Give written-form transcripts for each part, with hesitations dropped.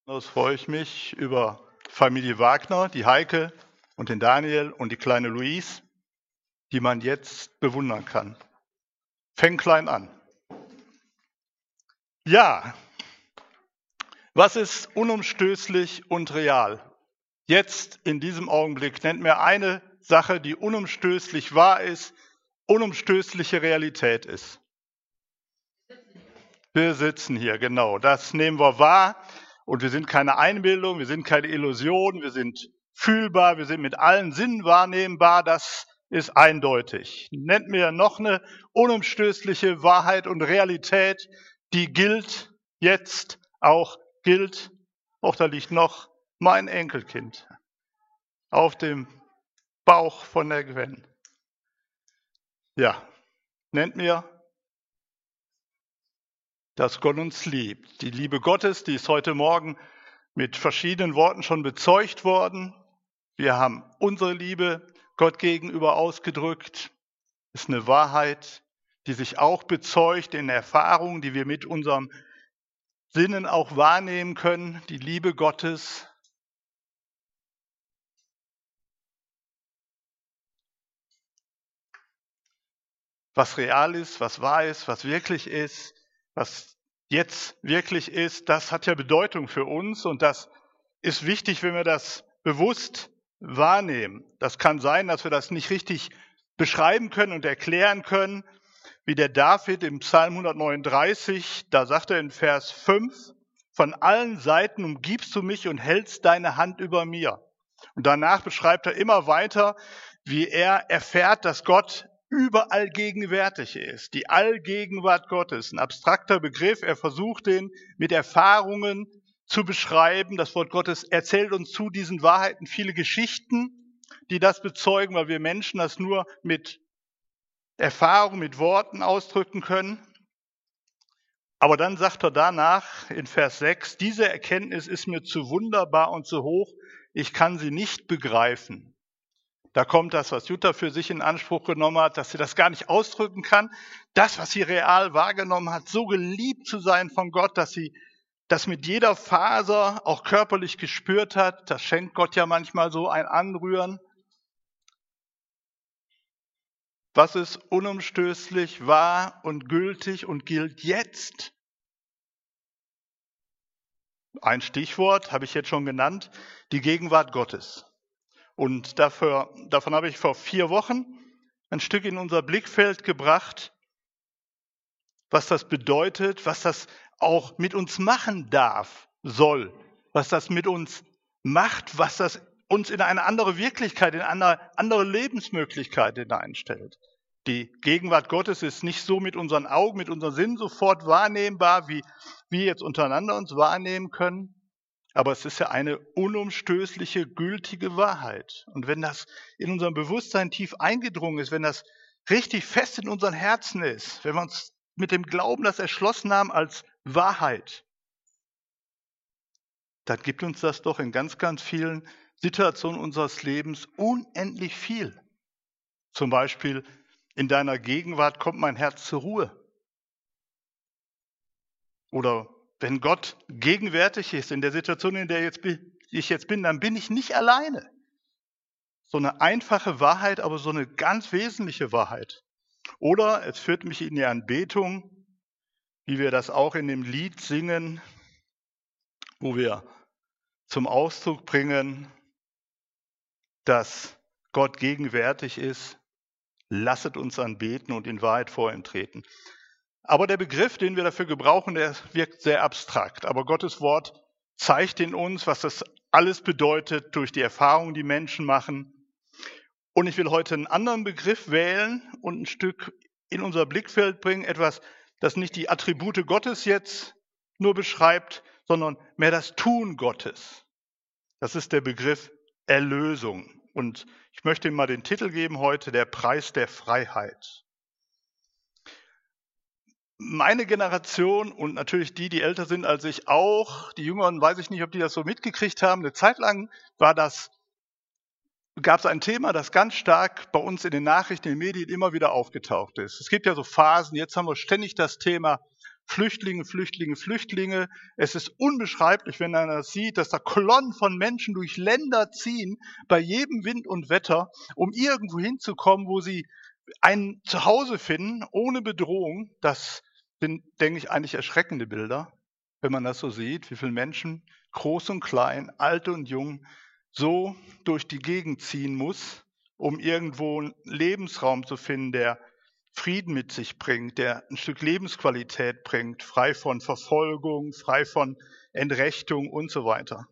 Besonders freue ich mich über Familie Wagner, die Heike und den Daniel und die kleine Louise, die man jetzt bewundern kann. Fängt klein an. Ja, was ist unumstößlich und real? Jetzt in diesem Augenblick nennt mir eine Sache, die unumstößlich wahr ist, unumstößliche Realität ist. Wir sitzen hier, genau, das nehmen wir wahr. Und wir sind keine Einbildung, wir sind keine Illusion, wir sind fühlbar, wir sind mit allen Sinnen wahrnehmbar, das ist eindeutig. Nennt mir noch eine unumstößliche Wahrheit und Realität, die gilt jetzt, auch gilt, auch da liegt noch mein Enkelkind auf dem Bauch von der Gwen. Ja, nennt mir, dass Gott uns liebt. Die Liebe Gottes, die ist heute Morgen mit verschiedenen Worten schon bezeugt worden. Wir haben unsere Liebe Gott gegenüber ausgedrückt. Das ist eine Wahrheit, die sich auch bezeugt in Erfahrungen, die wir mit unserem Sinnen auch wahrnehmen können. Die Liebe Gottes. Was real ist, was wahr ist, was wirklich ist, was jetzt wirklich ist, das hat ja Bedeutung für uns und das ist wichtig, wenn wir das bewusst wahrnehmen. Das kann sein, dass wir das nicht richtig beschreiben können und erklären können, wie der David im Psalm 139, da sagt er in Vers 5, von allen Seiten umgibst du mich und hältst deine Hand über mir. Und danach beschreibt er immer weiter, wie er erfährt, dass Gott überall gegenwärtig ist. Die Allgegenwart Gottes, ein abstrakter Begriff. Er versucht den mit Erfahrungen zu beschreiben. Das Wort Gottes erzählt uns zu diesen Wahrheiten viele Geschichten, die das bezeugen, weil wir Menschen das nur mit Erfahrung, mit Worten ausdrücken können. Aber dann sagt er danach in Vers 6, diese Erkenntnis ist mir zu wunderbar und zu hoch, ich kann sie nicht begreifen. Da kommt das, was Jutta für sich in Anspruch genommen hat, dass sie das gar nicht ausdrücken kann. Das, was sie real wahrgenommen hat, so geliebt zu sein von Gott, dass sie das mit jeder Faser auch körperlich gespürt hat. Das schenkt Gott ja manchmal so ein Anrühren. Was ist unumstößlich, wahr und gültig und gilt jetzt? Ein Stichwort habe ich jetzt schon genannt, die Gegenwart Gottes. Und davon habe ich vor 4 Wochen ein Stück in unser Blickfeld gebracht, was das bedeutet, was das auch mit uns machen darf, soll, was das mit uns macht, was das uns in eine andere Wirklichkeit, in eine andere Lebensmöglichkeit hineinstellt. Die Gegenwart Gottes ist nicht so mit unseren Augen, mit unseren Sinnen sofort wahrnehmbar, wie wir jetzt untereinander uns wahrnehmen können. Aber es ist ja eine unumstößliche, gültige Wahrheit. Und wenn das in unserem Bewusstsein tief eingedrungen ist, wenn das richtig fest in unseren Herzen ist, wenn wir uns mit dem Glauben das erschlossen haben als Wahrheit, dann gibt uns das doch in ganz, ganz vielen Situationen unseres Lebens unendlich viel. Zum Beispiel, in deiner Gegenwart kommt mein Herz zur Ruhe. Oder wenn Gott gegenwärtig ist in der Situation, in der ich jetzt bin, dann bin ich nicht alleine. So eine einfache Wahrheit, aber so eine ganz wesentliche Wahrheit. Oder es führt mich in die Anbetung, wie wir das auch in dem Lied singen, wo wir zum Ausdruck bringen, dass Gott gegenwärtig ist. Lasset uns anbeten und in Wahrheit vor ihm treten. Aber der Begriff, den wir dafür gebrauchen, der wirkt sehr abstrakt. Aber Gottes Wort zeigt in uns, was das alles bedeutet durch die Erfahrungen, die Menschen machen. Und ich will heute einen anderen Begriff wählen und ein Stück in unser Blickfeld bringen, etwas, das nicht die Attribute Gottes jetzt nur beschreibt, sondern mehr das Tun Gottes. Das ist der Begriff Erlösung. Und ich möchte ihm mal den Titel geben heute, der Preis der Freiheit. Meine Generation und natürlich die älter sind als ich auch, die Jüngeren, weiß ich nicht, ob die das so mitgekriegt haben. Eine Zeit lang gab es ein Thema, das ganz stark bei uns in den Nachrichten, in den Medien immer wieder aufgetaucht ist. Es gibt ja so Phasen, jetzt haben wir ständig das Thema Flüchtlinge, Flüchtlinge, Flüchtlinge. Es ist unbeschreiblich, wenn einer sieht, dass da Kolonnen von Menschen durch Länder ziehen, bei jedem Wind und Wetter, um irgendwo hinzukommen, wo sie ein Zuhause finden, ohne Bedrohung. Das sind, denke ich, eigentlich erschreckende Bilder, wenn man das so sieht, wie viele Menschen, groß und klein, alt und jung, so durch die Gegend ziehen muss, um irgendwo einen Lebensraum zu finden, der Frieden mit sich bringt, der ein Stück Lebensqualität bringt, frei von Verfolgung, frei von Entrechtung und so weiter.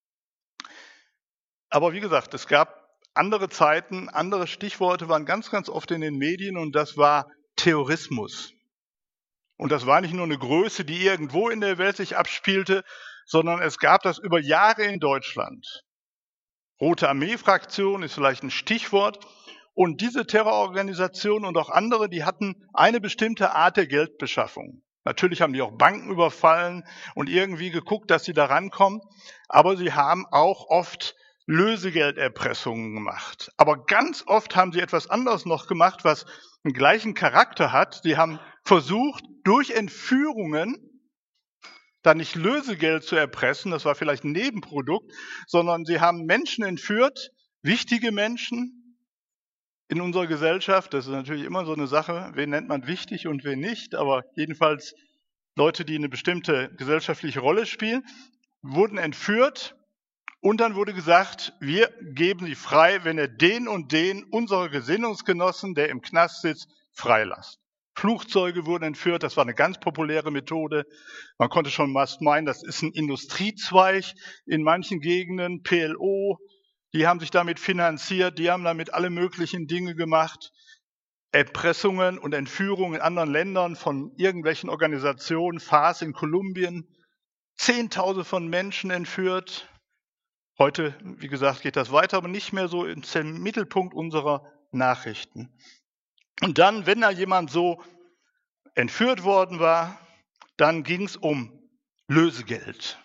Aber wie gesagt, es gab andere Zeiten, andere Stichworte waren ganz, ganz oft in den Medien und das war Terrorismus. Und das war nicht nur eine Größe, die irgendwo in der Welt sich abspielte, sondern es gab das über Jahre in Deutschland. Rote Armee-Fraktion ist vielleicht ein Stichwort. Und diese Terrororganisationen und auch andere, die hatten eine bestimmte Art der Geldbeschaffung. Natürlich haben die auch Banken überfallen und irgendwie geguckt, dass sie da rankommen. Aber sie haben auch oft Lösegelderpressungen gemacht. Aber ganz oft haben sie etwas anderes noch gemacht, was den gleichen Charakter hat. Sie haben versucht, durch Entführungen dann nicht Lösegeld zu erpressen, das war vielleicht ein Nebenprodukt, sondern sie haben Menschen entführt, wichtige Menschen in unserer Gesellschaft. Das ist natürlich immer so eine Sache, wen nennt man wichtig und wen nicht, aber jedenfalls Leute, die eine bestimmte gesellschaftliche Rolle spielen, wurden entführt und dann wurde gesagt, wir geben sie frei, wenn ihr den und den, unsere Gesinnungsgenossen, der im Knast sitzt, freilasst. Flugzeuge wurden entführt, das war eine ganz populäre Methode. Man konnte schon fast meinen, das ist ein Industriezweig in manchen Gegenden, PLO, die haben sich damit finanziert, die haben damit alle möglichen Dinge gemacht. Erpressungen und Entführungen in anderen Ländern von irgendwelchen Organisationen, FARC in Kolumbien, Zehntausende von Menschen entführt. Heute, wie gesagt, geht das weiter, aber nicht mehr so im Mittelpunkt unserer Nachrichten. Und dann, wenn da jemand so entführt worden war, dann ging es um Lösegeld.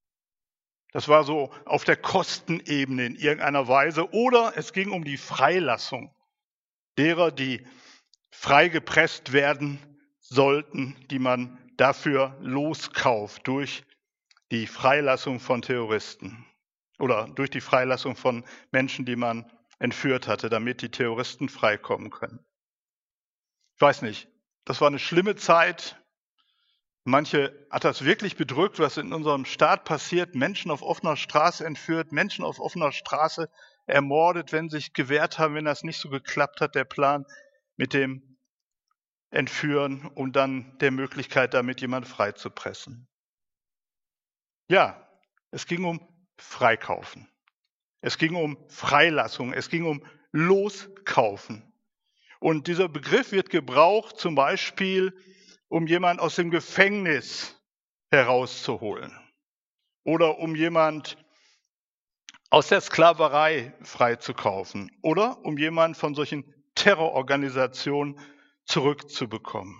Das war so auf der Kostenebene in irgendeiner Weise. Oder es ging um die Freilassung derer, die freigepresst werden sollten, die man dafür loskauft durch die Freilassung von Terroristen oder durch die Freilassung von Menschen, die man entführt hatte, damit die Terroristen freikommen können. Ich weiß nicht, das war eine schlimme Zeit. Manche hat das wirklich bedrückt, was in unserem Staat passiert. Menschen auf offener Straße entführt, Menschen auf offener Straße ermordet, wenn sie sich gewehrt haben, wenn das nicht so geklappt hat, der Plan mit dem Entführen und dann der Möglichkeit, damit jemand freizupressen. Ja, es ging um Freikaufen. Es ging um Freilassung. Es ging um Loskaufen. Und dieser Begriff wird gebraucht zum Beispiel, um jemanden aus dem Gefängnis herauszuholen oder um jemand aus der Sklaverei freizukaufen oder um jemanden von solchen Terrororganisationen zurückzubekommen.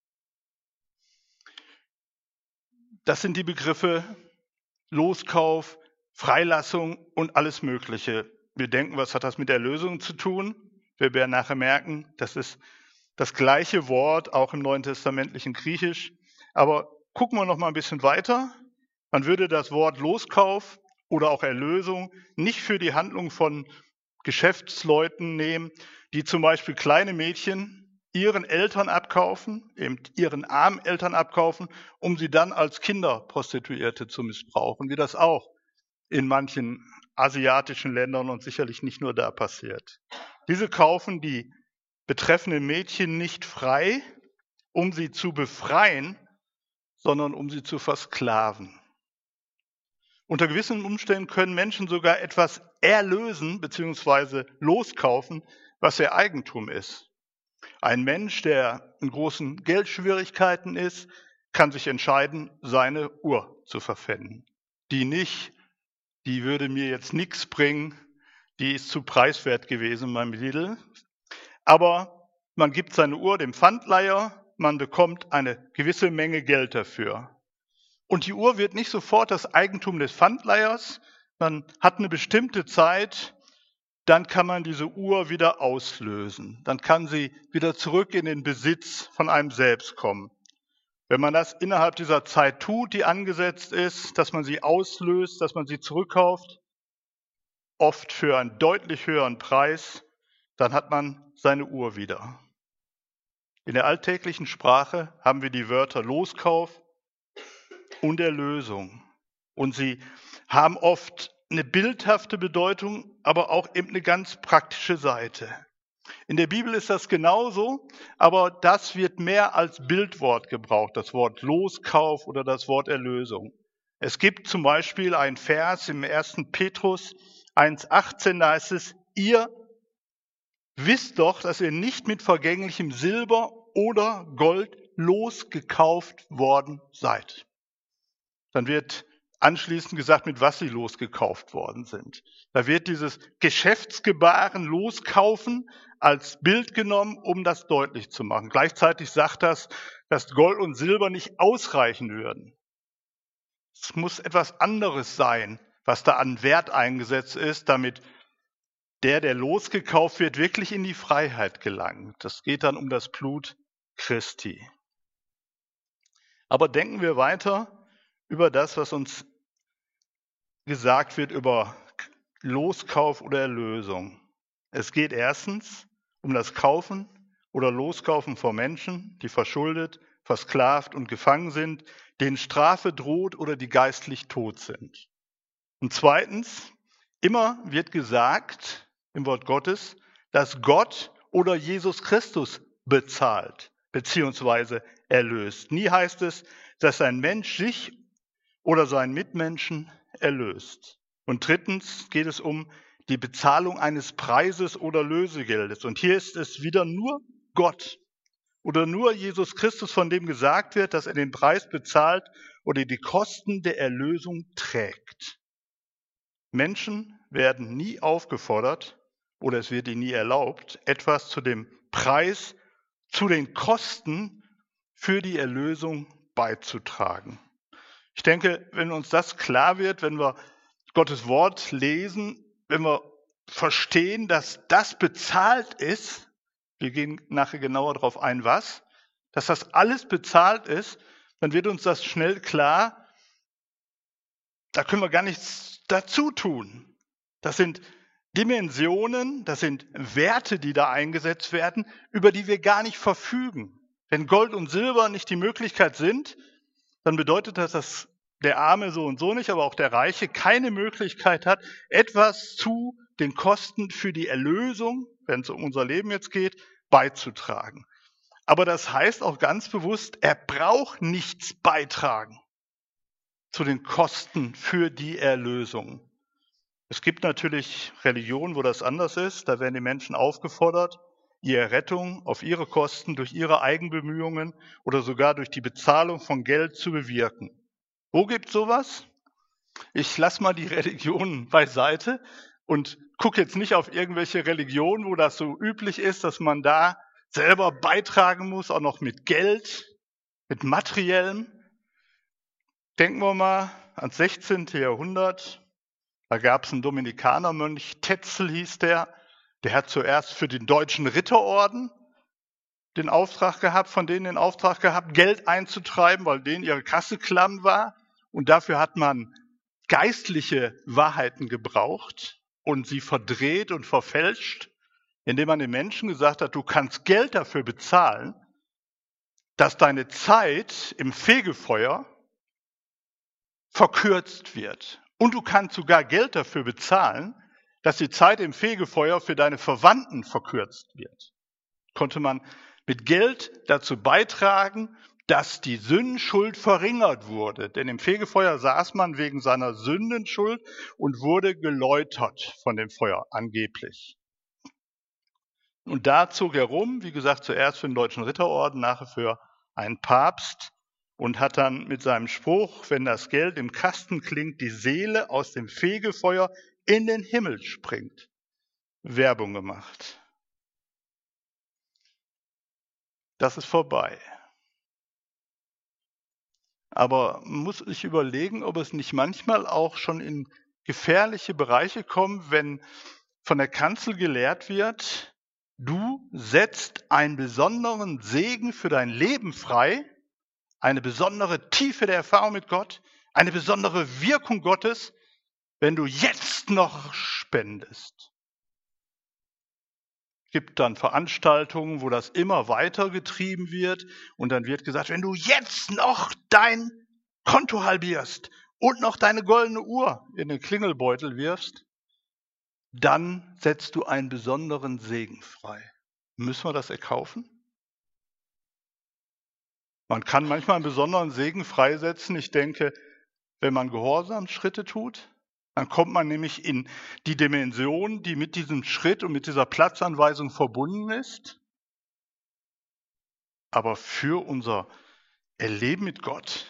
Das sind die Begriffe Loskauf, Freilassung und alles Mögliche. Wir denken, was hat das mit Erlösung zu tun? Wir werden nachher merken, das ist das gleiche Wort, auch im Neuen Testamentlichen Griechisch. Aber gucken wir noch mal ein bisschen weiter. Man würde das Wort Loskauf oder auch Erlösung nicht für die Handlung von Geschäftsleuten nehmen, die zum Beispiel kleine Mädchen ihren Eltern abkaufen, eben ihren armen Eltern abkaufen, um sie dann als Kinderprostituierte zu missbrauchen, wie das auch in manchen asiatischen Ländern und sicherlich nicht nur da passiert. Diese kaufen die betreffenden Mädchen nicht frei, um sie zu befreien, sondern um sie zu versklaven. Unter gewissen Umständen können Menschen sogar etwas erlösen bzw. loskaufen, was ihr Eigentum ist. Ein Mensch, der in großen Geldschwierigkeiten ist, kann sich entscheiden, seine Uhr zu verpfänden. Die nicht, die würde mir jetzt nichts bringen, die ist zu preiswert gewesen beim Lidl. Aber man gibt seine Uhr dem Pfandleiher, man bekommt eine gewisse Menge Geld dafür. Und die Uhr wird nicht sofort das Eigentum des Pfandleihers, man hat eine bestimmte Zeit, dann kann man diese Uhr wieder auslösen. Dann kann sie wieder zurück in den Besitz von einem selbst kommen. Wenn man das innerhalb dieser Zeit tut, die angesetzt ist, dass man sie auslöst, dass man sie zurückkauft, oft für einen deutlich höheren Preis, dann hat man seine Uhr wieder. In der alltäglichen Sprache haben wir die Wörter Loskauf und Erlösung. Und sie haben oft eine bildhafte Bedeutung, aber auch eben eine ganz praktische Seite. In der Bibel ist das genauso, aber das wird mehr als Bildwort gebraucht, das Wort Loskauf oder das Wort Erlösung. Es gibt zum Beispiel einen Vers im 1. Petrus 1,18, da heißt es, ihr wisst doch, dass ihr nicht mit vergänglichem Silber oder Gold losgekauft worden seid. Dann wird anschließend gesagt, mit was sie losgekauft worden sind. Da wird dieses Geschäftsgebaren loskaufen als Bild genommen, um das deutlich zu machen. Gleichzeitig sagt das, dass Gold und Silber nicht ausreichen würden. Es muss etwas anderes sein, was da an Wert eingesetzt ist, damit der losgekauft wird, wirklich in die Freiheit gelangt. Das geht dann um das Blut Christi. Aber denken wir weiter über das, was uns gesagt wird über Loskauf oder Erlösung. Es geht erstens um das Kaufen oder Loskaufen von Menschen, die verschuldet, versklavt und gefangen sind, denen Strafe droht oder die geistlich tot sind. Und zweitens, immer wird gesagt im Wort Gottes, dass Gott oder Jesus Christus bezahlt bzw. erlöst. Nie heißt es, dass ein Mensch sich oder seinen Mitmenschen erlöst. Und drittens geht es um die Bezahlung eines Preises oder Lösegeldes. Und hier ist es wieder nur Gott oder nur Jesus Christus, von dem gesagt wird, dass er den Preis bezahlt oder die Kosten der Erlösung trägt. Menschen werden nie aufgefordert oder es wird ihnen nie erlaubt, etwas zu dem Preis, zu den Kosten für die Erlösung beizutragen. Ich denke, wenn uns das klar wird, wenn wir Gottes Wort lesen, wenn wir verstehen, dass das bezahlt ist, wir gehen nachher genauer darauf ein, was, dass das alles bezahlt ist, dann wird uns das schnell klar, da können wir gar nichts dazu tun. Das sind Dimensionen, das sind Werte, die da eingesetzt werden, über die wir gar nicht verfügen. Wenn Gold und Silber nicht die Möglichkeit sind, dann bedeutet das, dass der Arme so und so nicht, aber auch der Reiche keine Möglichkeit hat, etwas zu den Kosten für die Erlösung, wenn es um unser Leben jetzt geht, beizutragen. Aber das heißt auch ganz bewusst, er braucht nichts beitragen zu den Kosten für die Erlösung. Es gibt natürlich Religionen, wo das anders ist. Da werden die Menschen aufgefordert, ihre Rettung auf ihre Kosten durch ihre Eigenbemühungen oder sogar durch die Bezahlung von Geld zu bewirken. Wo gibt's sowas? Ich lasse mal die Religionen beiseite und gucke jetzt nicht auf irgendwelche Religionen, wo das so üblich ist, dass man da selber beitragen muss, auch noch mit Geld, mit Materiellem. Denken wir mal ans 16. Jahrhundert. Da gab es einen Dominikanermönch, Tetzel hieß der hat zuerst für den Deutschen Ritterorden den Auftrag gehabt, Geld einzutreiben, weil denen ihre Kasse klamm war. Und dafür hat man geistliche Wahrheiten gebraucht und sie verdreht und verfälscht, indem man den Menschen gesagt hat, du kannst Geld dafür bezahlen, dass deine Zeit im Fegefeuer verkürzt wird. Und du kannst sogar Geld dafür bezahlen, dass die Zeit im Fegefeuer für deine Verwandten verkürzt wird. Konnte man mit Geld dazu beitragen, dass die Sündenschuld verringert wurde. Denn im Fegefeuer saß man wegen seiner Sündenschuld und wurde geläutert von dem Feuer, angeblich. Und da zog er rum, wie gesagt, zuerst für den Deutschen Ritterorden, nachher für einen Papst und hat dann mit seinem Spruch, wenn das Geld im Kasten klingt, die Seele aus dem Fegefeuer in den Himmel springt, Werbung gemacht. Das ist vorbei. Aber man muss sich überlegen, ob es nicht manchmal auch schon in gefährliche Bereiche kommt, wenn von der Kanzel gelehrt wird, du setzt einen besonderen Segen für dein Leben frei, eine besondere Tiefe der Erfahrung mit Gott, eine besondere Wirkung Gottes, wenn du jetzt noch spendest. Es gibt dann Veranstaltungen, wo das immer weiter getrieben wird und dann wird gesagt, wenn du jetzt noch dein Konto halbierst und noch deine goldene Uhr in den Klingelbeutel wirfst, dann setzt du einen besonderen Segen frei. Müssen wir das erkaufen? Man kann manchmal einen besonderen Segen freisetzen. Ich denke, wenn man Gehorsamsschritte tut, dann kommt man nämlich in die Dimension, die mit diesem Schritt und mit dieser Platzanweisung verbunden ist. Aber für unser Erleben mit Gott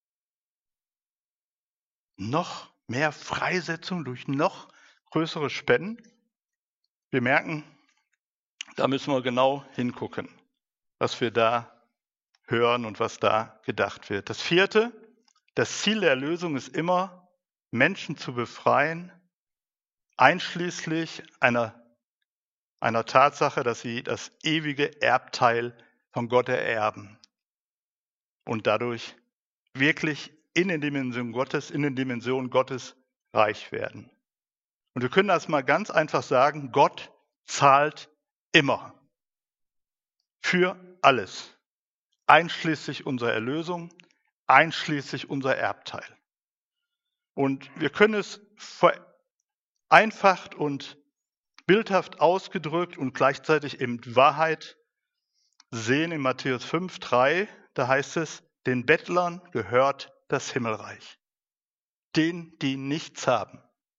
noch mehr Freisetzung durch noch größere Spenden. Wir merken, da müssen wir genau hingucken, was wir da hören und was da gedacht wird. Das vierte, das Ziel der Erlösung ist immer, Menschen zu befreien, einschließlich einer Tatsache, dass sie das ewige Erbteil von Gott ererben und dadurch wirklich in den Dimensionen Gottes reich werden. Und wir können das mal ganz einfach sagen, Gott zahlt immer für alles, einschließlich unserer Erlösung, einschließlich unser Erbteil. Und wir können es vereinfacht und bildhaft ausgedrückt und gleichzeitig in Wahrheit sehen in Matthäus 5,3, da heißt es, den Bettlern gehört das Himmelreich. Denen, die nichts haben.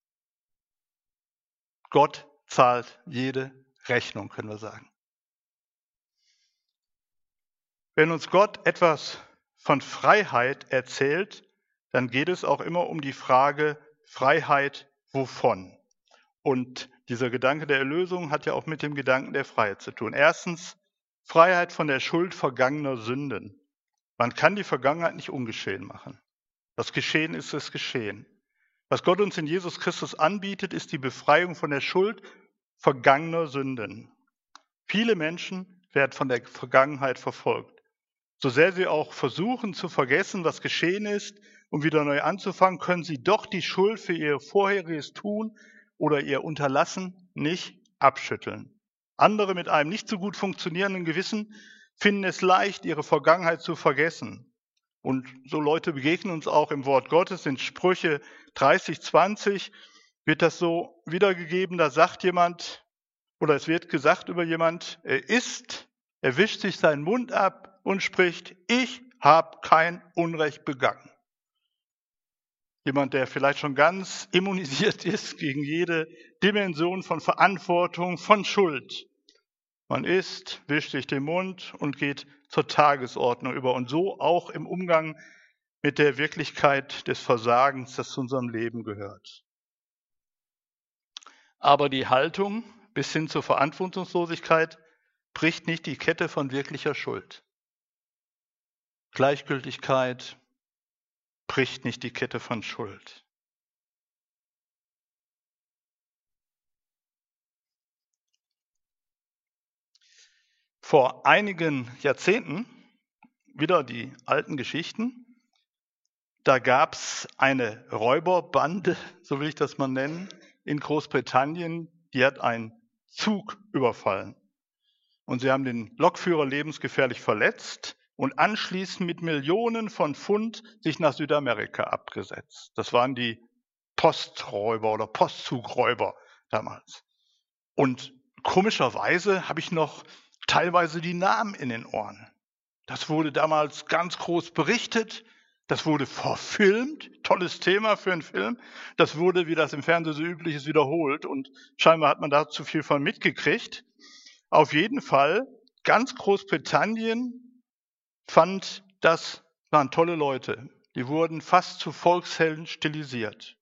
Gott zahlt jede Rechnung, können wir sagen. Wenn uns Gott etwas von Freiheit erzählt, dann geht es auch immer um die Frage, Freiheit wovon? Und dieser Gedanke der Erlösung hat ja auch mit dem Gedanken der Freiheit zu tun. Erstens, Freiheit von der Schuld vergangener Sünden. Man kann die Vergangenheit nicht ungeschehen machen. Was geschehen ist, ist geschehen. Was Gott uns in Jesus Christus anbietet, ist die Befreiung von der Schuld vergangener Sünden. Viele Menschen werden von der Vergangenheit verfolgt. So sehr sie auch versuchen zu vergessen, was geschehen ist, um wieder neu anzufangen, können sie doch die Schuld für ihr vorheriges Tun oder ihr Unterlassen nicht abschütteln. Andere mit einem nicht so gut funktionierenden Gewissen finden es leicht, ihre Vergangenheit zu vergessen. Und so Leute begegnen uns auch im Wort Gottes. In Sprüche 30,20 wird das so wiedergegeben, da sagt jemand, oder es wird gesagt über jemand, er isst, er wischt sich seinen Mund ab und spricht, ich habe kein Unrecht begangen. Jemand, der vielleicht schon ganz immunisiert ist gegen jede Dimension von Verantwortung, von Schuld. Man isst, wischt sich den Mund und geht zur Tagesordnung über. Und so auch im Umgang mit der Wirklichkeit des Versagens, das zu unserem Leben gehört. Aber die Haltung bis hin zur Verantwortungslosigkeit bricht nicht die Kette von wirklicher Schuld. Gleichgültigkeit bricht nicht die Kette von Schuld. Vor einigen Jahrzehnten, wieder die alten Geschichten, da gab es eine Räuberbande, so will ich das mal nennen, in Großbritannien, die hat einen Zug überfallen. Und sie haben den Lokführer lebensgefährlich verletzt und anschließend mit Millionen von Pfund sich nach Südamerika abgesetzt. Das waren die Posträuber oder Postzugräuber damals. Und komischerweise habe ich noch teilweise die Namen in den Ohren. Das wurde damals ganz groß berichtet. Das wurde verfilmt, tolles Thema für einen Film. Das wurde, wie das im Fernsehen so üblich ist, wiederholt und scheinbar hat man da zu viel von mitgekriegt. Auf jeden Fall, ganz Großbritannien fand, das waren tolle Leute. Die wurden fast zu Volkshelden stilisiert.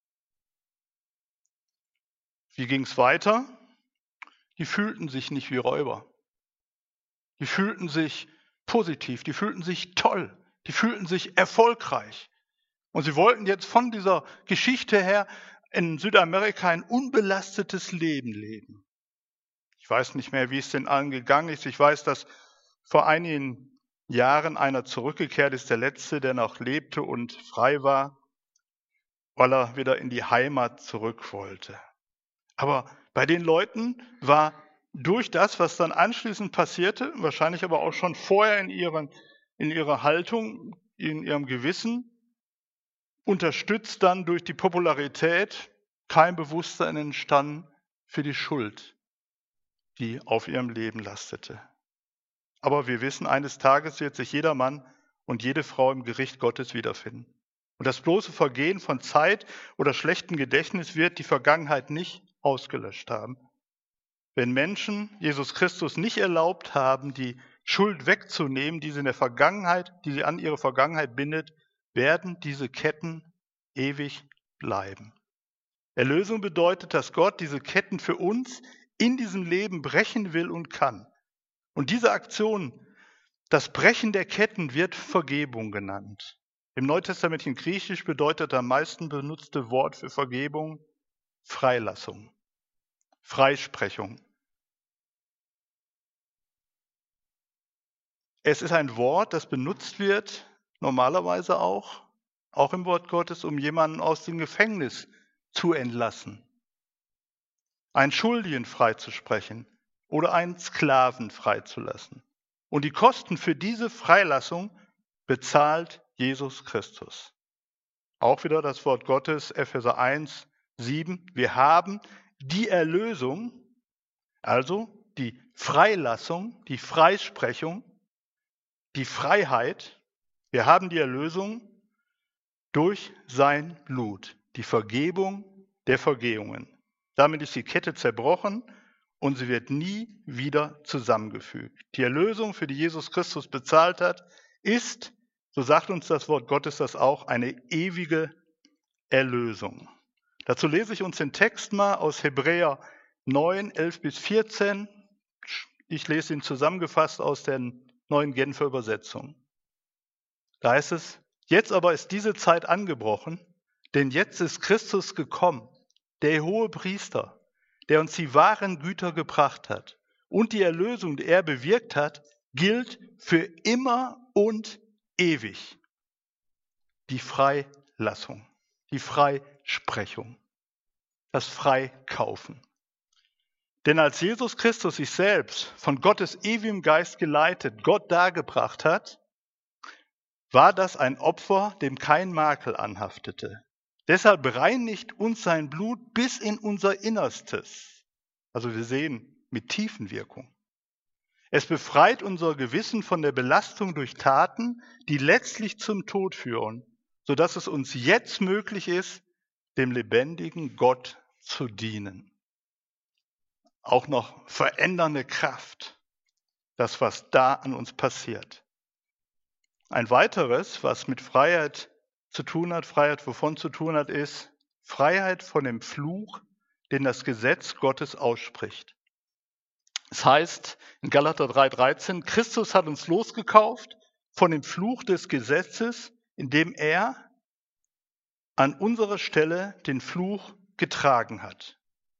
Wie ging es weiter? Die fühlten sich nicht wie Räuber. Die fühlten sich positiv, die fühlten sich toll. Die fühlten sich erfolgreich. Und sie wollten jetzt von dieser Geschichte her in Südamerika ein unbelastetes Leben leben. Ich weiß nicht mehr, wie es den allen gegangen ist. Ich weiß, dass vor einigen Jahren einer zurückgekehrt ist, der Letzte, der noch lebte und frei war, weil er wieder in die Heimat zurück wollte. Aber bei den Leuten war durch das, was dann anschließend passierte, wahrscheinlich aber auch schon vorher in ihrer Haltung, in ihrem Gewissen, unterstützt dann durch die Popularität, kein Bewusstsein entstanden für die Schuld, die auf ihrem Leben lastete. Aber wir wissen, eines Tages wird sich jeder Mann und jede Frau im Gericht Gottes wiederfinden. Und das bloße Vergehen von Zeit oder schlechtem Gedächtnis wird die Vergangenheit nicht ausgelöscht haben. Wenn Menschen Jesus Christus nicht erlaubt haben, die Schuld wegzunehmen, die sie an ihre Vergangenheit bindet, werden diese Ketten ewig bleiben. Erlösung bedeutet, dass Gott diese Ketten für uns in diesem Leben brechen will und kann. Und diese Aktion, das Brechen der Ketten, wird Vergebung genannt. Im neutestamentlichen Griechisch bedeutet das am meisten benutzte Wort für Vergebung Freilassung, Freisprechung. Es ist ein Wort, das benutzt wird, normalerweise auch im Wort Gottes, um jemanden aus dem Gefängnis zu entlassen, einen Schuldigen freizusprechen oder einen Sklaven freizulassen. Und die Kosten für diese Freilassung bezahlt Jesus Christus. Auch wieder das Wort Gottes, Epheser 1, 7. Wir haben die Erlösung, also die Freilassung, die Freisprechung, die Freiheit. Wir haben die Erlösung durch sein Blut, die Vergebung der Vergehungen. Damit ist die Kette zerbrochen und sie wird nie wieder zusammengefügt. Die Erlösung, für die Jesus Christus bezahlt hat, ist, so sagt uns das Wort Gottes das auch, eine ewige Erlösung. Dazu lese ich uns den Text mal aus Hebräer 9, 11 bis 14. Ich lese ihn zusammengefasst aus der Neuen Genfer Übersetzung. Da heißt es: Jetzt aber ist diese Zeit angebrochen, denn jetzt ist Christus gekommen, der hohe Priester, der uns die wahren Güter gebracht hat. Und die Erlösung, die er bewirkt hat, gilt für immer und ewig. Die Freilassung, die Freisprechung, das Freikaufen. Denn als Jesus Christus sich selbst von Gottes ewigem Geist geleitet, Gott dargebracht hat, war das ein Opfer, dem kein Makel anhaftete. Deshalb reinigt uns sein Blut bis in unser Innerstes. Also wir sehen, mit Tiefenwirkung. Es befreit unser Gewissen von der Belastung durch Taten, die letztlich zum Tod führen, sodass es uns jetzt möglich ist, dem lebendigen Gott zu dienen. Auch noch verändernde Kraft, das, was da an uns passiert. Ein weiteres, was mit Freiheit zu tun hat, Freiheit wovon zu tun hat, ist Freiheit von dem Fluch, den das Gesetz Gottes ausspricht. Es heißt in Galater 3,13, Christus hat uns losgekauft von dem Fluch des Gesetzes, indem er an unserer Stelle den Fluch getragen hat.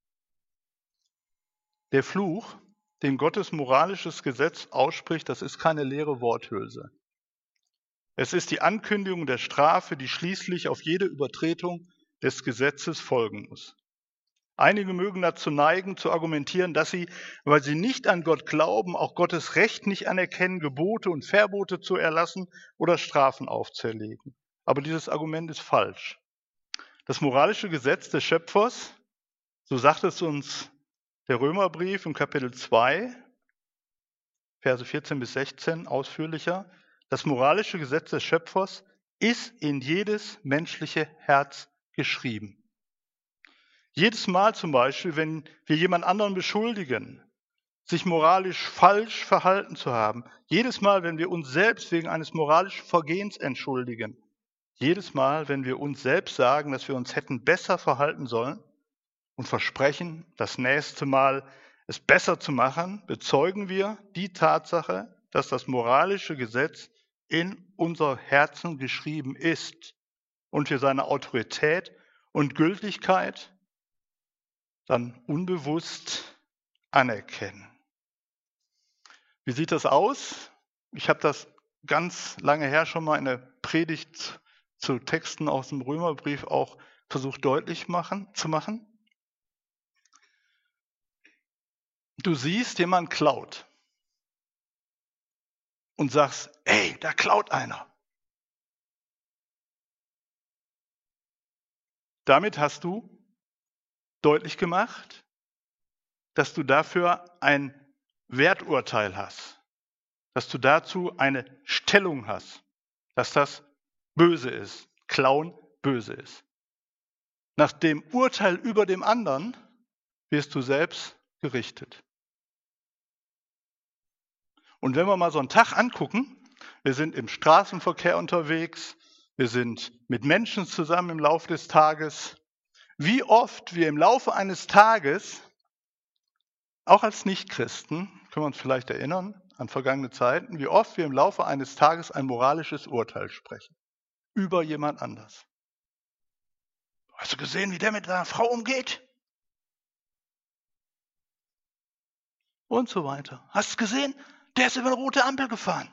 Der Fluch, den Gottes moralisches Gesetz ausspricht, das ist keine leere Worthülse. Es ist die Ankündigung der Strafe, die schließlich auf jede Übertretung des Gesetzes folgen muss. Einige mögen dazu neigen, zu argumentieren, dass sie, weil sie nicht an Gott glauben, auch Gottes Recht nicht anerkennen, Gebote und Verbote zu erlassen oder Strafen aufzuerlegen. Aber dieses Argument ist falsch. Das moralische Gesetz des Schöpfers, so sagt es uns der Römerbrief im Kapitel 2, Verse 14 bis 16 ausführlicher, das moralische Gesetz des Schöpfers ist in jedes menschliche Herz geschrieben. Jedes Mal zum Beispiel, wenn wir jemand anderen beschuldigen, sich moralisch falsch verhalten zu haben, jedes Mal, wenn wir uns selbst wegen eines moralischen Vergehens entschuldigen, jedes Mal, wenn wir uns selbst sagen, dass wir uns hätten besser verhalten sollen und versprechen, das nächste Mal es besser zu machen, bezeugen wir die Tatsache, dass das moralische Gesetz in unser Herzen geschrieben ist und wir seine Autorität und Gültigkeit dann unbewusst anerkennen. Wie sieht das aus? Ich habe das ganz lange her schon mal in der Predigt zu Texten aus dem Römerbrief auch versucht deutlich zu machen. Du siehst, jemand klaut und sagst, ey, da klaut einer. Damit hast du deutlich gemacht, dass du dafür ein Werturteil hast, dass du dazu eine Stellung hast, dass das böse ist, Klauen böse ist. Nach dem Urteil über dem anderen wirst du selbst gerichtet. Und wenn wir mal so einen Tag angucken, wir sind im Straßenverkehr unterwegs, wir sind mit Menschen zusammen im Laufe des Tages, wie oft wir im Laufe eines Tages, auch als Nichtchristen, können wir uns vielleicht erinnern an vergangene Zeiten, wie oft wir im Laufe eines Tages ein moralisches Urteil sprechen über jemand anders. Hast du gesehen, wie der mit seiner Frau umgeht? Und so weiter. Hast du gesehen? Der ist über eine rote Ampel gefahren.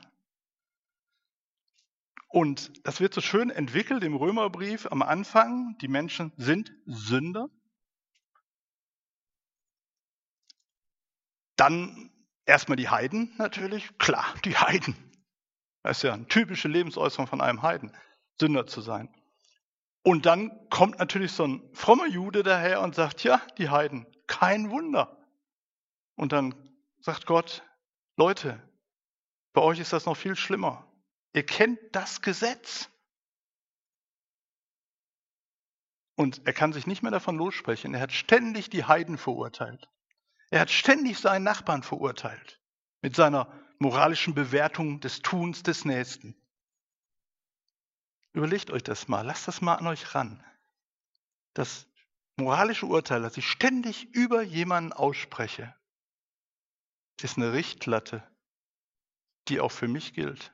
Und das wird so schön entwickelt im Römerbrief am Anfang. Die Menschen sind Sünder. Dann erstmal die Heiden natürlich. Klar, die Heiden. Das ist ja eine typische Lebensäußerung von einem Heiden, Sünder zu sein. Und dann kommt natürlich so ein frommer Jude daher und sagt, ja, die Heiden, kein Wunder. Und dann sagt Gott, Leute, bei euch ist das noch viel schlimmer. Ihr kennt das Gesetz. Und er kann sich nicht mehr davon lossprechen. Er hat ständig die Heiden verurteilt. Er hat ständig seinen Nachbarn verurteilt. Mit seiner moralischen Bewertung des Tuns des Nächsten. Überlegt euch das mal. Lasst das mal an euch ran. Das moralische Urteil, das ich ständig über jemanden ausspreche, ist eine Richtlatte, die auch für mich gilt.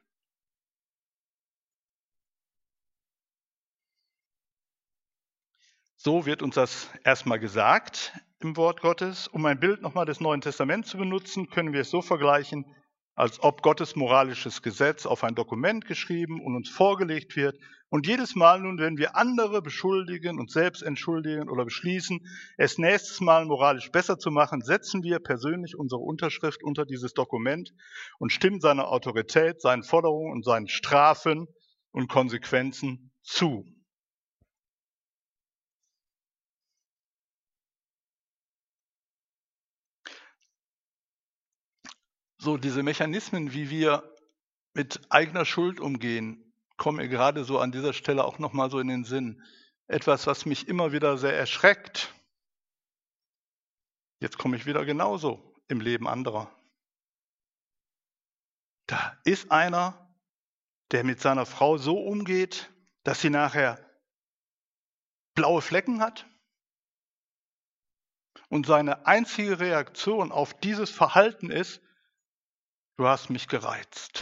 So wird uns das erstmal gesagt im Wort Gottes. Um ein Bild nochmal des Neuen Testaments zu benutzen, können wir es so vergleichen, als ob Gottes moralisches Gesetz auf ein Dokument geschrieben und uns vorgelegt wird. Und jedes Mal nun, wenn wir andere beschuldigen und selbst entschuldigen oder beschließen, es nächstes Mal moralisch besser zu machen, setzen wir persönlich unsere Unterschrift unter dieses Dokument und stimmen seiner Autorität, seinen Forderungen und seinen Strafen und Konsequenzen zu. So, diese Mechanismen, wie wir mit eigener Schuld umgehen, kommen mir gerade so an dieser Stelle auch nochmal so in den Sinn. Etwas, was mich immer wieder sehr erschreckt. Jetzt komme ich wieder genauso im Leben anderer. Da ist einer, der mit seiner Frau so umgeht, dass sie nachher blaue Flecken hat. Und seine einzige Reaktion auf dieses Verhalten ist, du hast mich gereizt.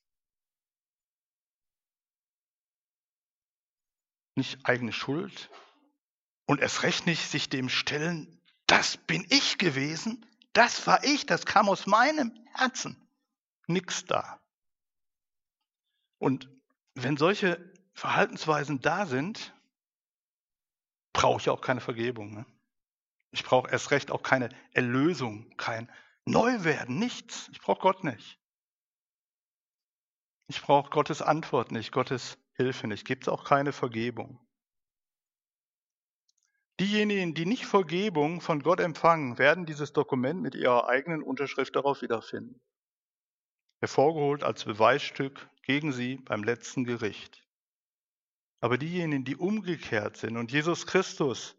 Nicht eigene Schuld und erst recht nicht sich dem stellen, das bin ich gewesen, das war ich, das kam aus meinem Herzen. Nix da. Und wenn solche Verhaltensweisen da sind, brauche ich auch keine Vergebung. Ne? Ich brauche erst recht auch keine Erlösung, kein Neuwerden, nichts. Ich brauche Gott nicht. Ich brauche Gottes Antwort nicht, Gottes Hilfe nicht. Gibt es auch keine Vergebung. Diejenigen, die nicht Vergebung von Gott empfangen, werden dieses Dokument mit ihrer eigenen Unterschrift darauf wiederfinden. Hervorgeholt als Beweisstück gegen sie beim letzten Gericht. Aber diejenigen, die umgekehrt sind und Jesus Christus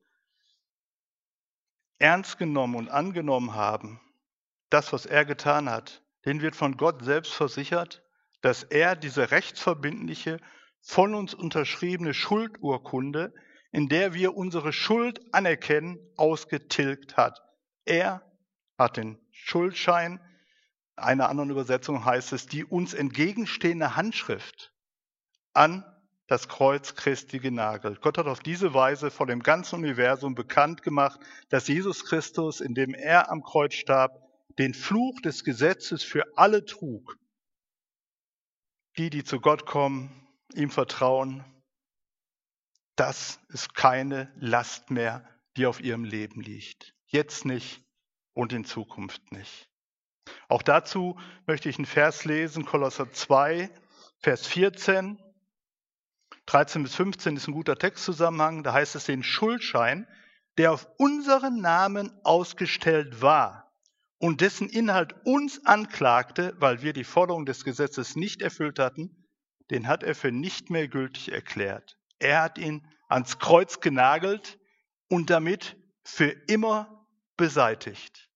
ernst genommen und angenommen haben, das, was er getan hat, denen wird von Gott selbst versichert, dass er diese rechtsverbindliche, von uns unterschriebene Schuldurkunde, in der wir unsere Schuld anerkennen, ausgetilgt hat. Er hat den Schuldschein, in einer anderen Übersetzung heißt es, die uns entgegenstehende Handschrift an das Kreuz Christi genagelt. Gott hat auf diese Weise vor dem ganzen Universum bekannt gemacht, dass Jesus Christus, indem er am Kreuz starb, den Fluch des Gesetzes für alle trug. die zu Gott kommen, ihm vertrauen, das ist keine Last mehr, die auf ihrem Leben liegt. Jetzt nicht und in Zukunft nicht. Auch dazu möchte ich einen Vers lesen, Kolosser 2, Vers 14. 13 bis 15 ist ein guter Textzusammenhang. Da heißt es, den Schuldschein, der auf unseren Namen ausgestellt war und dessen Inhalt uns anklagte, weil wir die Forderung des Gesetzes nicht erfüllt hatten, den hat er für nicht mehr gültig erklärt. Er hat ihn ans Kreuz genagelt und damit für immer beseitigt.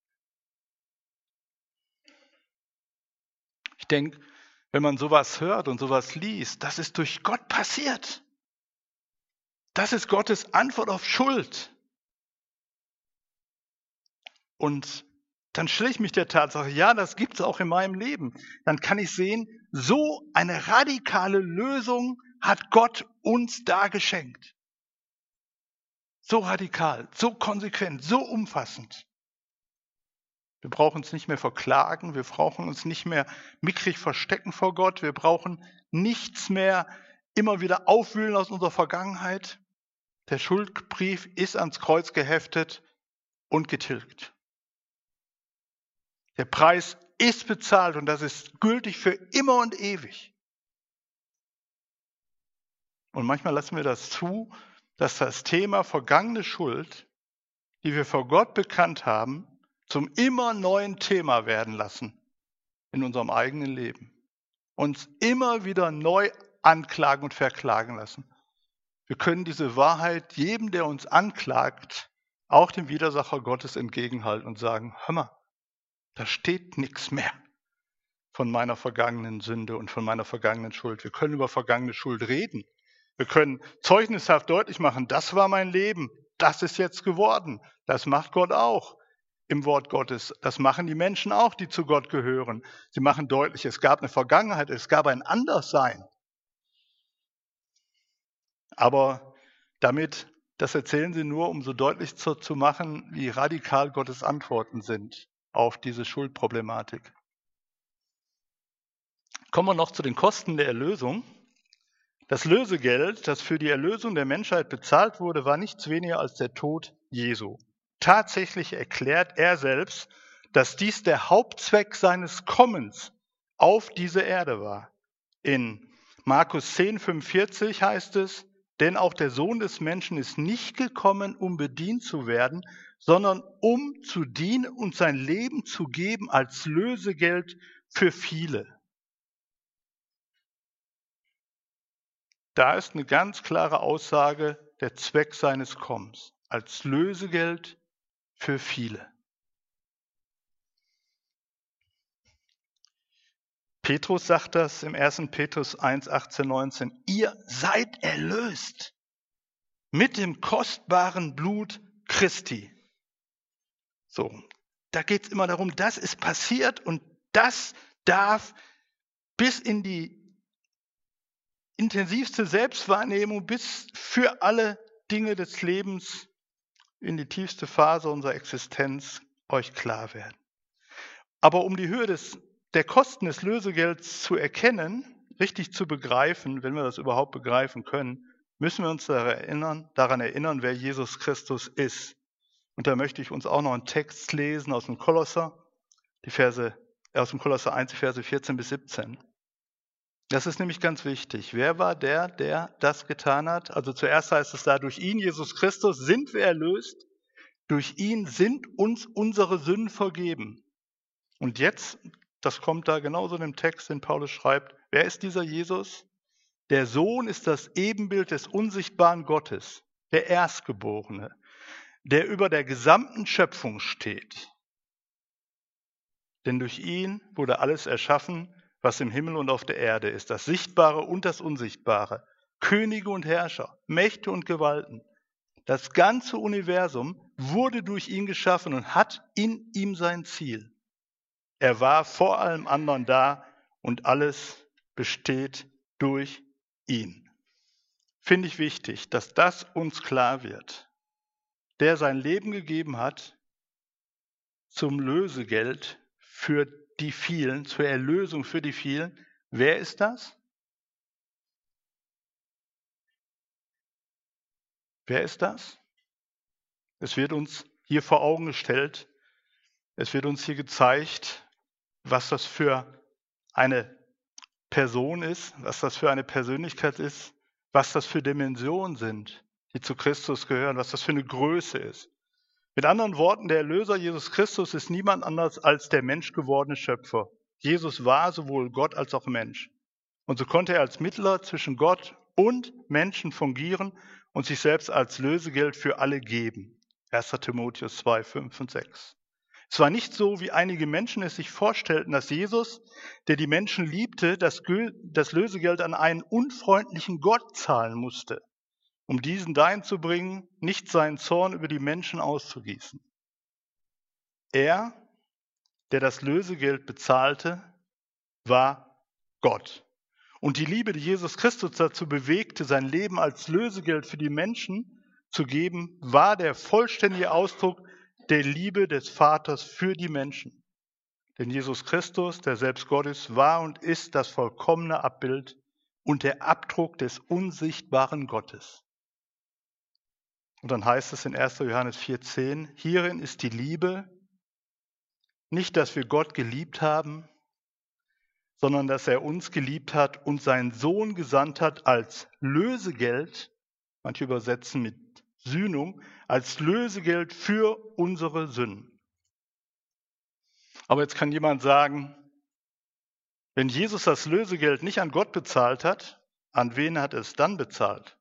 Ich denke, wenn man sowas hört und sowas liest, das ist durch Gott passiert. Das ist Gottes Antwort auf Schuld. Und dann stelle ich mich der Tatsache, ja, das gibt es auch in meinem Leben. Dann kann ich sehen, so eine radikale Lösung hat Gott uns da geschenkt. So radikal, so konsequent, so umfassend. Wir brauchen uns nicht mehr verklagen, wir brauchen uns nicht mehr mickrig verstecken vor Gott, wir brauchen nichts mehr immer wieder aufwühlen aus unserer Vergangenheit. Der Schuldbrief ist ans Kreuz geheftet und getilgt. Der Preis ist bezahlt und das ist gültig für immer und ewig. Und manchmal lassen wir das zu, dass das Thema vergangene Schuld, die wir vor Gott bekannt haben, zum immer neuen Thema werden lassen in unserem eigenen Leben. Uns immer wieder neu anklagen und verklagen lassen. Wir können diese Wahrheit jedem, der uns anklagt, auch dem Widersacher Gottes entgegenhalten und sagen, hör mal, da steht nichts mehr von meiner vergangenen Sünde und von meiner vergangenen Schuld. Wir können über vergangene Schuld reden. Wir können zeugnishaft deutlich machen, das war mein Leben, das ist jetzt geworden. Das macht Gott auch im Wort Gottes. Das machen die Menschen auch, die zu Gott gehören. Sie machen deutlich, es gab eine Vergangenheit, es gab ein Anderssein. Aber das erzählen sie nur, um so deutlich zu machen, wie radikal Gottes Antworten sind auf diese Schuldproblematik. Kommen wir noch zu den Kosten der Erlösung. Das Lösegeld, das für die Erlösung der Menschheit bezahlt wurde, war nichts weniger als der Tod Jesu. Tatsächlich erklärt er selbst, dass dies der Hauptzweck seines Kommens auf diese Erde war. In Markus 10,45 heißt es, denn auch der Sohn des Menschen ist nicht gekommen, um bedient zu werden, sondern um zu dienen und sein Leben zu geben als Lösegeld für viele. Da ist eine ganz klare Aussage, der Zweck seines Kommens, als Lösegeld für viele. Petrus sagt das im 1. Petrus 1, 18, 19. Ihr seid erlöst mit dem kostbaren Blut Christi. So, da geht es immer darum, das ist passiert und das darf bis in die intensivste Selbstwahrnehmung, bis für alle Dinge des Lebens in die tiefste Phase unserer Existenz euch klar werden. Aber um die Höhe der Kosten des Lösegelds zu erkennen, richtig zu begreifen, wenn wir das überhaupt begreifen können, müssen wir uns daran erinnern, wer Jesus Christus ist. Und da möchte ich uns auch noch einen Text lesen aus dem Kolosser, aus dem Kolosser 1, die Verse 14 bis 17. Das ist nämlich ganz wichtig. Wer war der das getan hat? Also zuerst heißt es da, durch ihn, Jesus Christus, sind wir erlöst. Durch ihn sind uns unsere Sünden vergeben. Und jetzt, das kommt da genauso in dem Text, den Paulus schreibt, wer ist dieser Jesus? Der Sohn ist das Ebenbild des unsichtbaren Gottes, der Erstgeborene, der über der gesamten Schöpfung steht. Denn durch ihn wurde alles erschaffen, was im Himmel und auf der Erde ist, das Sichtbare und das Unsichtbare, Könige und Herrscher, Mächte und Gewalten. Das ganze Universum wurde durch ihn geschaffen und hat in ihm sein Ziel. Er war vor allem anderen da und alles besteht durch ihn. Finde ich wichtig, dass das uns klar wird. Der sein Leben gegeben hat zum Lösegeld für die vielen, zur Erlösung für die vielen. Wer ist das? Wer ist das? Es wird uns hier vor Augen gestellt, es wird uns hier gezeigt, was das für eine Person ist, was das für eine Persönlichkeit ist, was das für Dimensionen sind, die zu Christus gehören, was das für eine Größe ist. Mit anderen Worten, der Erlöser Jesus Christus ist niemand anders als der menschgewordene Schöpfer. Jesus war sowohl Gott als auch Mensch. Und so konnte er als Mittler zwischen Gott und Menschen fungieren und sich selbst als Lösegeld für alle geben. 1. Timotheus 2, 5 und 6. Es war nicht so, wie einige Menschen es sich vorstellten, dass Jesus, der die Menschen liebte, das Lösegeld an einen unfreundlichen Gott zahlen musste, um diesen dahin zu bringen, nicht seinen Zorn über die Menschen auszugießen. Er, der das Lösegeld bezahlte, war Gott. Und die Liebe, die Jesus Christus dazu bewegte, sein Leben als Lösegeld für die Menschen zu geben, war der vollständige Ausdruck der Liebe des Vaters für die Menschen. Denn Jesus Christus, der selbst Gott ist, war und ist das vollkommene Abbild und der Abdruck des unsichtbaren Gottes. Und dann heißt es in 1. Johannes 4,10, hierin ist die Liebe, nicht, dass wir Gott geliebt haben, sondern dass er uns geliebt hat und seinen Sohn gesandt hat als Lösegeld, manche übersetzen mit Sühnung, als Lösegeld für unsere Sünden. Aber jetzt kann jemand sagen, wenn Jesus das Lösegeld nicht an Gott bezahlt hat, an wen hat er es dann bezahlt?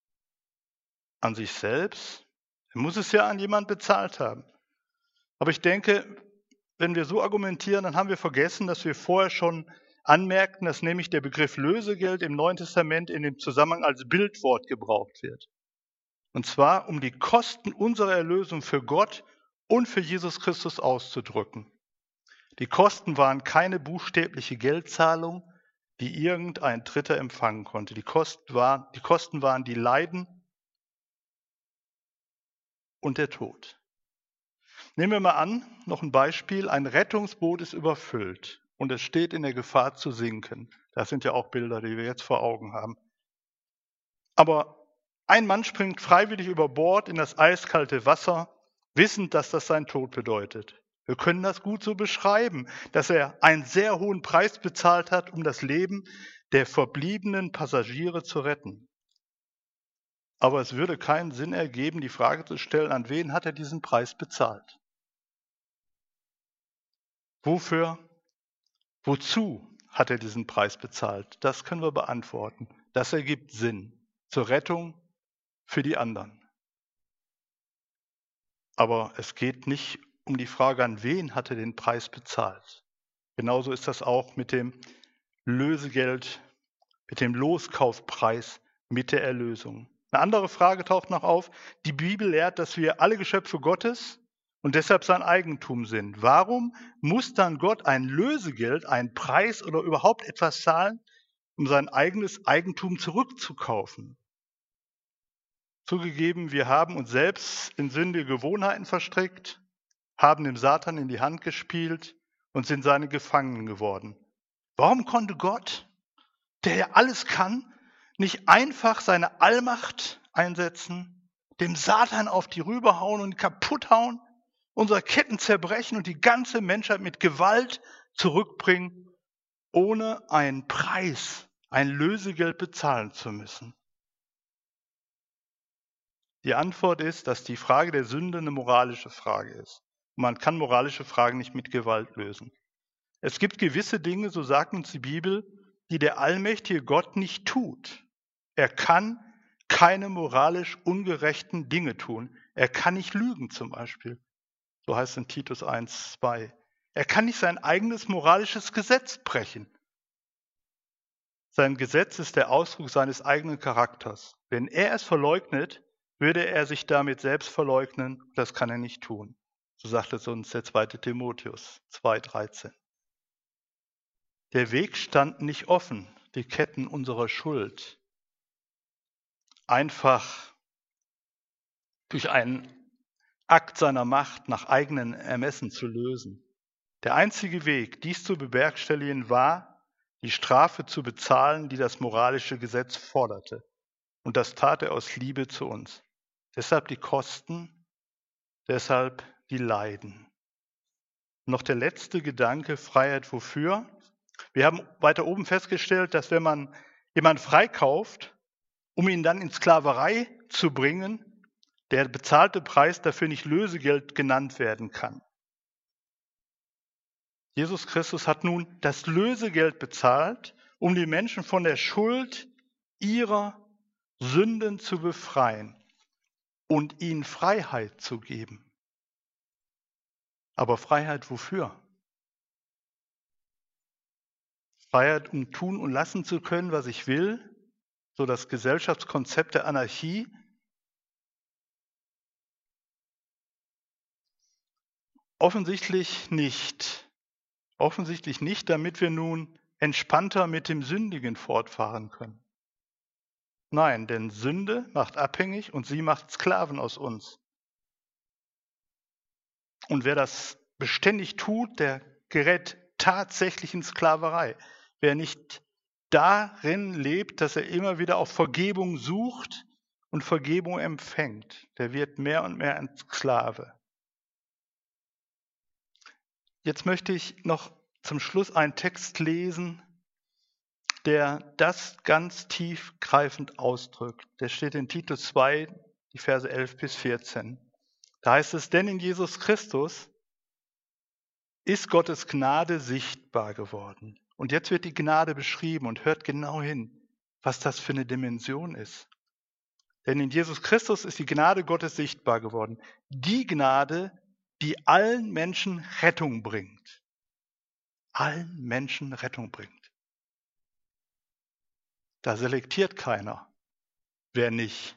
An sich selbst? Er muss es ja an jemand bezahlt haben. Aber ich denke, wenn wir so argumentieren, dann haben wir vergessen, dass wir vorher schon anmerkten, dass nämlich der Begriff Lösegeld im Neuen Testament in dem Zusammenhang als Bildwort gebraucht wird. Und zwar, um die Kosten unserer Erlösung für Gott und für Jesus Christus auszudrücken. Die Kosten waren keine buchstäbliche Geldzahlung, die irgendein Dritter empfangen konnte. Die Kosten waren die Leiden und der Tod. Nehmen wir mal an, noch ein Beispiel, ein Rettungsboot ist überfüllt und es steht in der Gefahr zu sinken. Das sind ja auch Bilder, die wir jetzt vor Augen haben. Aber ein Mann springt freiwillig über Bord in das eiskalte Wasser, wissend, dass das sein Tod bedeutet. Wir können das gut so beschreiben, dass er einen sehr hohen Preis bezahlt hat, um das Leben der verbliebenen Passagiere zu retten. Aber es würde keinen Sinn ergeben, die Frage zu stellen, an wen hat er diesen Preis bezahlt? Wofür, wozu hat er diesen Preis bezahlt? Das können wir beantworten. Das ergibt Sinn zur Rettung für die anderen. Aber es geht nicht um die Frage, an wen hat er den Preis bezahlt. Genauso ist das auch mit dem Lösegeld, mit dem Loskaufpreis, mit der Erlösung. Eine andere Frage taucht noch auf. Die Bibel lehrt, dass wir alle Geschöpfe Gottes und deshalb sein Eigentum sind. Warum muss dann Gott ein Lösegeld, einen Preis oder überhaupt etwas zahlen, um sein eigenes Eigentum zurückzukaufen? Zugegeben, wir haben uns selbst in sündige Gewohnheiten verstrickt, haben dem Satan in die Hand gespielt und sind seine Gefangenen geworden. Warum konnte Gott, der ja alles kann, nicht einfach seine Allmacht einsetzen, dem Satan auf die Rübe hauen und kaputt hauen, unsere Ketten zerbrechen und die ganze Menschheit mit Gewalt zurückbringen, ohne einen Preis, ein Lösegeld bezahlen zu müssen? Die Antwort ist, dass die Frage der Sünde eine moralische Frage ist. Und man kann moralische Fragen nicht mit Gewalt lösen. Es gibt gewisse Dinge, so sagt uns die Bibel, die der allmächtige Gott nicht tut. Er kann keine moralisch ungerechten Dinge tun. Er kann nicht lügen zum Beispiel. So heißt es in Titus 1, 2. Er kann nicht sein eigenes moralisches Gesetz brechen. Sein Gesetz ist der Ausdruck seines eigenen Charakters. Wenn er es verleugnet, würde er sich damit selbst verleugnen. Das kann er nicht tun. So sagt es uns der 2. Timotheus 2,13. Der Weg stand nicht offen, die Ketten unserer Schuld einfach durch einen Akt seiner Macht nach eigenen Ermessen zu lösen. Der einzige Weg, dies zu bewerkstelligen, war, die Strafe zu bezahlen, die das moralische Gesetz forderte. Und das tat er aus Liebe zu uns. deshalb die Kosten, deshalb die Leiden. Noch der letzte Gedanke, Freiheit wofür? Wir haben weiter oben festgestellt, dass wenn man jemanden freikauft, um ihn dann in Sklaverei zu bringen, der bezahlte Preis dafür nicht Lösegeld genannt werden kann. Jesus Christus hat nun das Lösegeld bezahlt, um die Menschen von der Schuld ihrer Sünden zu befreien und ihnen Freiheit zu geben. Aber Freiheit wofür? Freiheit, um tun und lassen zu können, was ich will, so das Gesellschaftskonzept der Anarchie. Offensichtlich nicht. Offensichtlich nicht, damit wir nun entspannter mit dem Sündigen fortfahren können. Nein, denn Sünde macht abhängig und sie macht Sklaven aus uns. Und wer das beständig tut, der gerät tatsächlich in Sklaverei. Wer nicht darin lebt, dass er immer wieder auf Vergebung sucht und Vergebung empfängt, der wird mehr und mehr ein Sklave. Jetzt möchte ich noch zum Schluss einen Text lesen, der das ganz tiefgreifend ausdrückt. Der steht in Titus 2, die Verse 11 bis 14. Da heißt es, denn in Jesus Christus ist Gottes Gnade sichtbar geworden. Und jetzt wird die Gnade beschrieben und hört genau hin, was das für eine Dimension ist. Denn in Jesus Christus ist die Gnade Gottes sichtbar geworden. Die Gnade, die allen Menschen Rettung bringt. Allen Menschen Rettung bringt. Da selektiert keiner, wer nicht.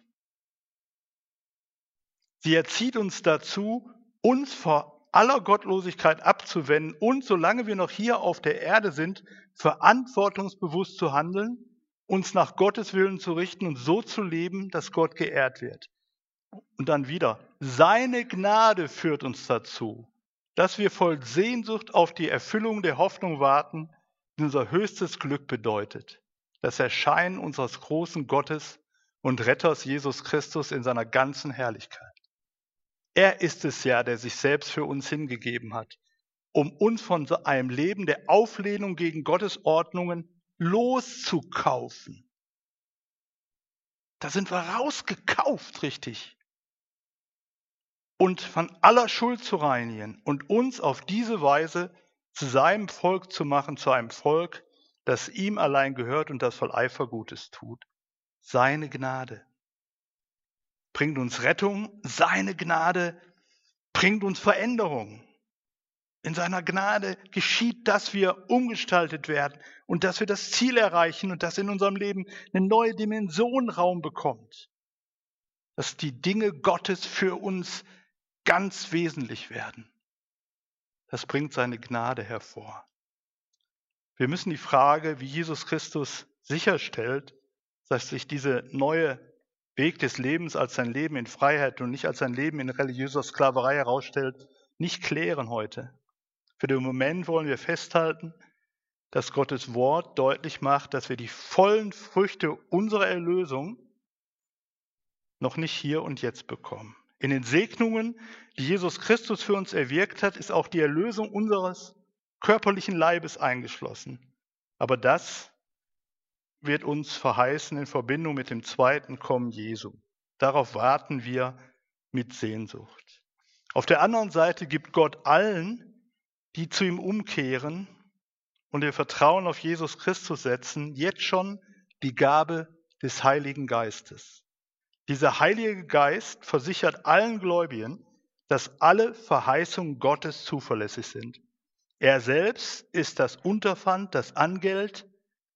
Sie erzieht uns dazu, uns vor aller Gottlosigkeit abzuwenden und, solange wir noch hier auf der Erde sind, verantwortungsbewusst zu handeln, uns nach Gottes Willen zu richten und so zu leben, dass Gott geehrt wird. Und dann wieder, seine Gnade führt uns dazu, dass wir voll Sehnsucht auf die Erfüllung der Hoffnung warten, die unser höchstes Glück bedeutet, das Erscheinen unseres großen Gottes und Retters Jesus Christus in seiner ganzen Herrlichkeit. Er ist es ja, der sich selbst für uns hingegeben hat, um uns von so einem Leben der Auflehnung gegen Gottes Ordnungen loszukaufen. Da sind wir rausgekauft, richtig. Und von aller Schuld zu reinigen und uns auf diese Weise zu seinem Volk zu machen, zu einem Volk, das ihm allein gehört und das voll Eifer Gutes tut. Seine Gnade bringt uns Rettung, seine Gnade bringt uns Veränderung. In seiner Gnade geschieht, dass wir umgestaltet werden und dass wir das Ziel erreichen und dass in unserem Leben eine neue Dimension Raum bekommt. Dass die Dinge Gottes für uns ganz wesentlich werden. Das bringt seine Gnade hervor. Wir müssen die Frage, wie Jesus Christus sicherstellt, dass sich dieser neue Weg des Lebens als sein Leben in Freiheit und nicht als sein Leben in religiöser Sklaverei herausstellt, nicht klären heute. Für den Moment wollen wir festhalten, dass Gottes Wort deutlich macht, dass wir die vollen Früchte unserer Erlösung noch nicht hier und jetzt bekommen. In den Segnungen, die Jesus Christus für uns erwirkt hat, ist auch die Erlösung unseres körperlichen Leibes eingeschlossen. Aber das wird uns verheißen in Verbindung mit dem zweiten Kommen Jesu. Darauf warten wir mit Sehnsucht. Auf der anderen Seite gibt Gott allen, die zu ihm umkehren und ihr Vertrauen auf Jesus Christus setzen, jetzt schon die Gabe des Heiligen Geistes. Dieser Heilige Geist versichert allen Gläubigen, dass alle Verheißungen Gottes zuverlässig sind. Er selbst ist das Unterpfand, das Angeld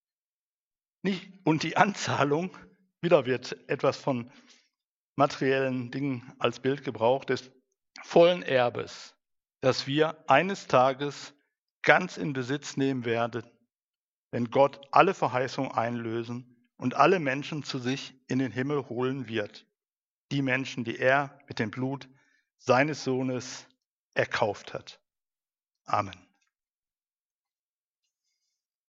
und die Anzahlung, wieder wird etwas von materiellen Dingen als Bild gebraucht, des vollen Erbes, das wir eines Tages ganz in Besitz nehmen werden, wenn Gott alle Verheißungen einlösen und alle Menschen zu sich in den Himmel holen wird. Die Menschen, die er mit dem Blut seines Sohnes erkauft hat. Amen.